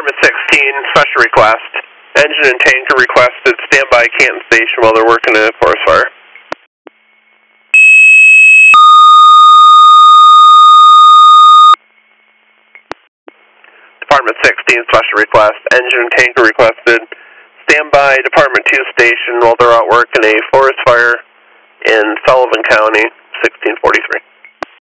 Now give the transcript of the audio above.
Department 16, special request. Engine and tanker requested. Stand by Canton Station while they're working in a forest fire. Department 16, special request. Engine and tanker requested. Stand by Department 2 Station while they're out working a forest fire in Sullivan County, 1643.